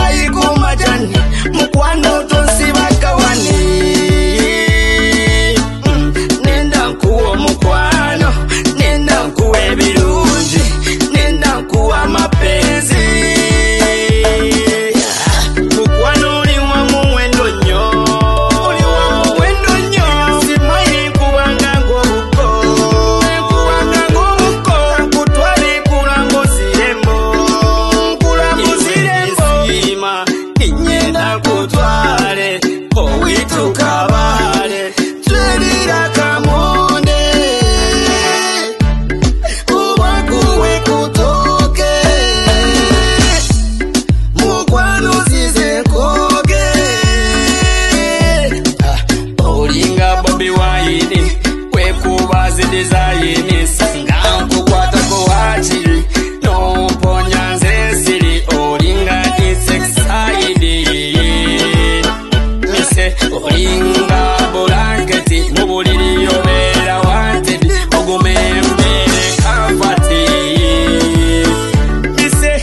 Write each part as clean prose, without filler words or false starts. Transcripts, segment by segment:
chai kumajani mukwano tonsibaka wani nenda nkuwa mukwano nenda nkuwa ebirungi nenda nkuwa mapenzi mukwano uli wa muwendo nnyo uli wa muwendo nnyo simanyi kubanga ng'obuko nkubanga ng'obuko nkutwale kulango zirembo Isima inyenda kutwale owituka bale twelira kamonde ubakuwe kutoke mukwano zize koge olinga Bobi Wine wekubazi dizayini singa nkukwatako wakiri nomponya nze nsiri olinga olinga blanketi mubuliri yobeera wanted ogumembere kamfati mise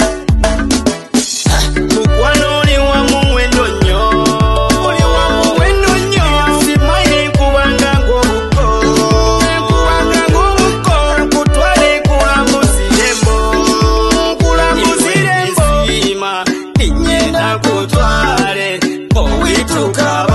mukwano oli wa muwendo nnyo oli wa muwendo nnyo simanyi nkubanga ng'obuko nkubanga ng'obuko nkutwale kulango zirembo Isima inyenda kutwale owituka